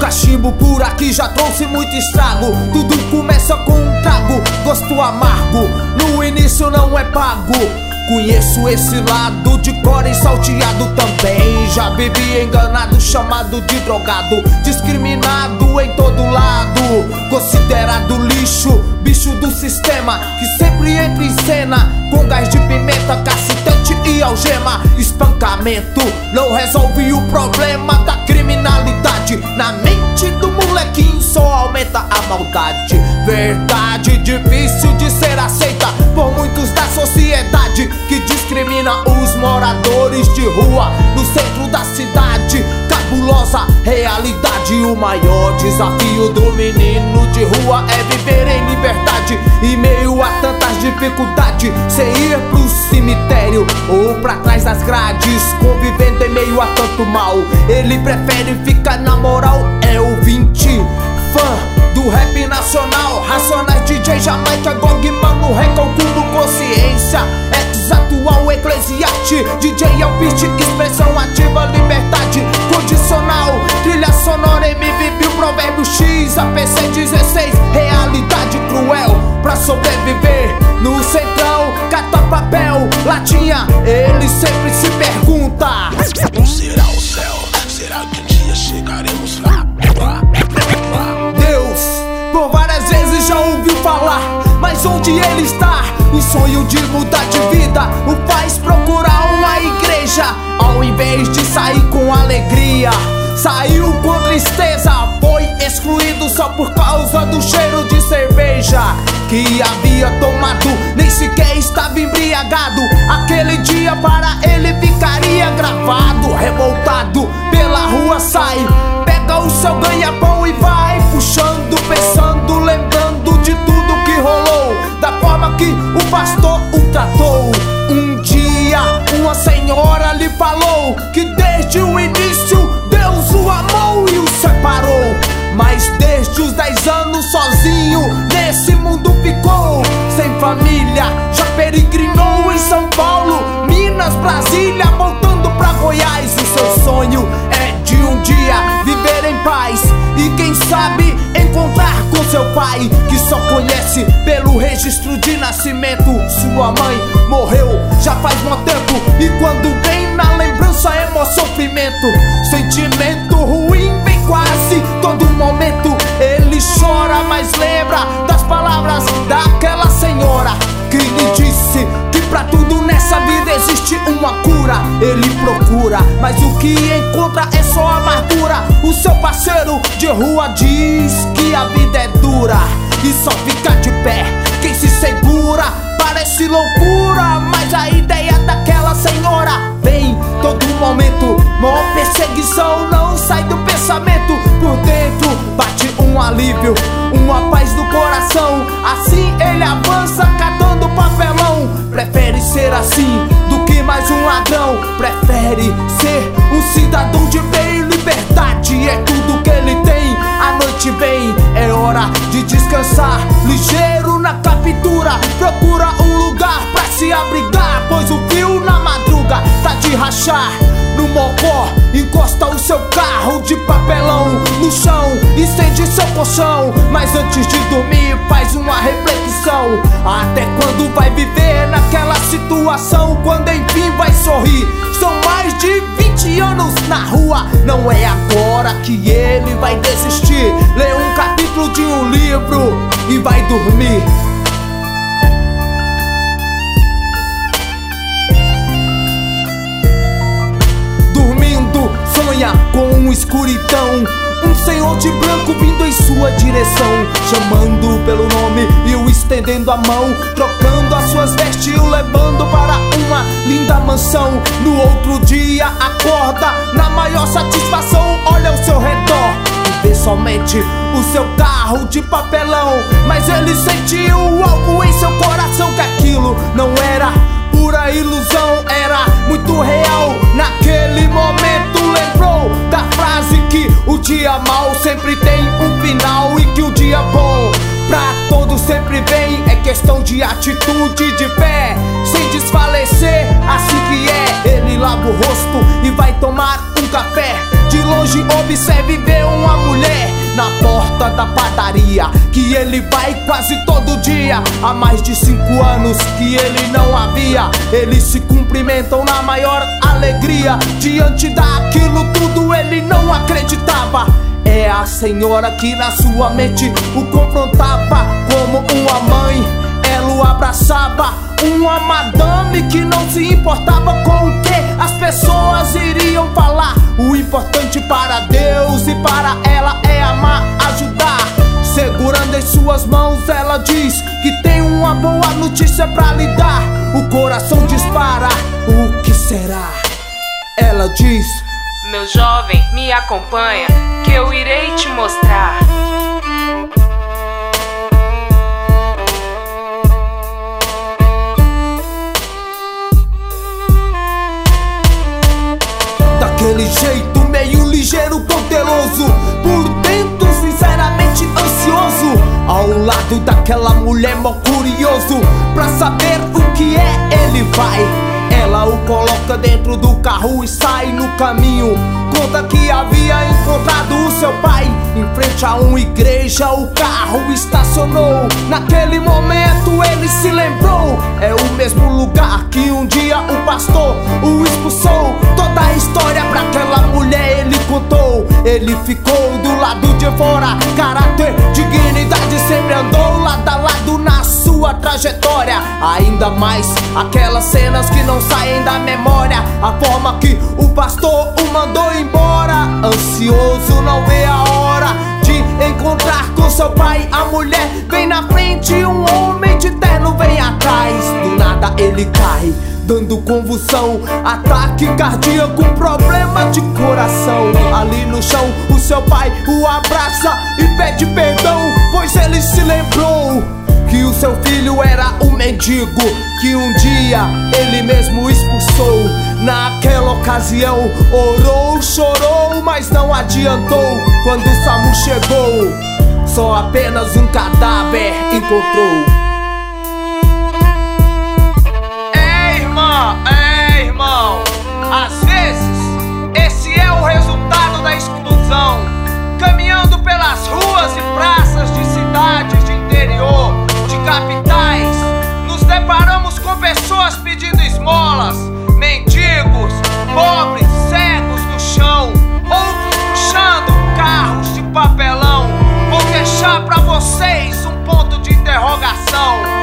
cachimbo por aqui já trouxe muito estrago. Tudo começa com um trago, gosto amargo, no início não é pago. Conheço esse lado de cor e salteado também. Já bebi enganado, chamado de drogado, discriminado em todo lado, considerado lixo, bicho do sistema que sempre entra em cena com gás de pimenta, cacetete e algema. Espancamento não resolve o problema da criminalidade. Na mente do molequinho só aumenta a maldade. Verdade difícil de ser aceita por muitos da sociedade que discrimina os moradores de rua no centro da cidade. Cabulosa realidade, o maior desafio do menino de rua é viver em liberdade. Em meio a tantas dificuldades, sem ir pro cemitério ou pra trás das grades, convivendo em meio a tanto mal, ele prefere ficar na moral. É ouvinte, fã do rap nacional, Racionais, DJ, Jamaica, Gong, Mano, Recalculo, Consciência, ex-atual, Eclesiaste, DJ Alpiste, expressão ativa, liberdade condicional, trilha sonora, MVB, provérbio X, APC 16, realidade cruel pra sobreviver no centrão, cata papel, latinha, ele sempre se pergunta: como será o céu? Será que um dia chegaremos lá? Deus, por várias vezes já ouviu falar, mas onde ele está? O sonho de mudar de vida o faz procurar uma igreja, ao invés de sair com alegria. Saiu com tristeza, foi excluído só por causa do cheiro de cerveja que havia tomado, nem sequer estava embriagado. Aquele dia para ele ficaria gravado. Revoltado pela rua sai, pega o seu ganha-pão e vai puxando, pensando, lembrando de tudo que rolou, da forma que o pastor o tratou. Um dia uma senhora lhe falou que desde o início Deus o amou e o separou, mas desde os 10 anos sozinho nesse mundo ficou. Sem família, já peregrinou em São Paulo, Minas, Brasília, voltando pra Goiás. O seu sonho é de um dia viver em paz e quem sabe encontrar com seu pai, que só conhece pelo registro de nascimento. Sua mãe morreu já faz um tempo e quando vem na lembrança é sofrimento. Sentimento ruim vem quase todo momento. Ele chora, mas lembra das palavras daquela senhora que lhe disse que pra tudo nessa vida existe uma cura. Ele procura, mas o que encontra é só amargura. O seu parceiro de rua diz que a vida é dura e só fica de pé quem se segura. Parece loucura, mas a ideia daquela senhora vem todo momento. Mó perseguição não sai do pensamento. Por dentro bate um alívio, uma paz no coração. Assim ele avança catando papelão. Prefere ser assim do que mais um ladrão. Prefere ser um cidadão de bem. Liberdade é tudo que ele tem. A noite vem, é hora de descansar. Ligeiro na captura, procura um lugar pra se abrigar, pois o fio na madruga tá de rachar. No mocó, encosta o seu carro de papelão no chão, estende seu colchão, mas antes de dormir faz uma reflexão. Até quando vai viver naquela situação? Quando enfim vai sorrir? São mais de 20 anos na rua, não é agora que ele vai desistir. Lê um capítulo de um livro e vai dormir. Sonha com uma escuridão, um senhor de branco vindo em sua direção, chamando pelo nome e o estendendo a mão, trocando as suas vestes e o levando para uma linda mansão. No outro dia acorda na maior satisfação, olha ao seu redor e vê somente o seu carro de papelão. Mas ele sentiu algo em seu coração, que aquilo não era pura ilusão, era muito real. Naquele momento lembrou da frase que o dia mau sempre tem um final e que o dia bom pra todos sempre vem. É questão de atitude, de fé, sem desfalecer, assim que é. Ele lava o rosto e vai tomar um café de longe observe ver uma mulher na porta da padaria, que ele vai quase todo dia. Há mais de 5 anos que ele não havia. Eles se cumprimentam na maior alegria. Diante daquilo tudo ele não acreditava. É a senhora que na sua mente o confrontava. Como uma mãe, ela o abraçava. Uma madame que não se importava com o que as pessoas iriam falar. O importante para Deus e para ela é amar, ajudar. Segurando em suas mãos ela diz que tem uma boa notícia pra lhe dar. O coração dispara, o que será? Ela diz: meu jovem, me acompanha, que eu irei te mostrar. Daquele jeito meio ligeiro, cauteloso, por dentro sinceramente ansioso. Ao lado daquela mulher mó curioso, pra saber o que é ele vai. Ela o coloca dentro do carro e sai no caminho. Conta que havia encontrado o seu pai em frente a uma igreja, o carro estacionou. Naquele momento ele se lembrou, é o mesmo lugar que um dia o pastor o expulsou. Toda a história pra aquela mulher ele contou. Ele ficou do lado de fora, caráter, dignidade, sempre andou lado a lado na sua trajetória. Ainda mais aquelas cenas que não saem da memória. A forma que o pastor o mandou embora. Ansioso, não vê a hora de encontrar com seu pai. A mulher vem na frente, um homem de terno vem atrás. Do nada ele cai, dando convulsão, ataque cardíaco, problema de coração. Ali no chão o seu pai o abraça e pede perdão, pois ele se lembrou que o seu filho era um mendigo que um dia ele mesmo expulsou. Naquela ocasião orou, chorou, mas não adiantou. Quando o SAMU chegou, só apenas um cadáver encontrou. Irmão, às vezes esse é o resultado da exclusão. Caminhando pelas ruas e praças de cidades de interior, de capitais, nos deparamos com pessoas pedindo esmolas, mendigos, pobres, cegos no chão, outros puxando carros de papelão. Vou deixar pra vocês um ponto de interrogação.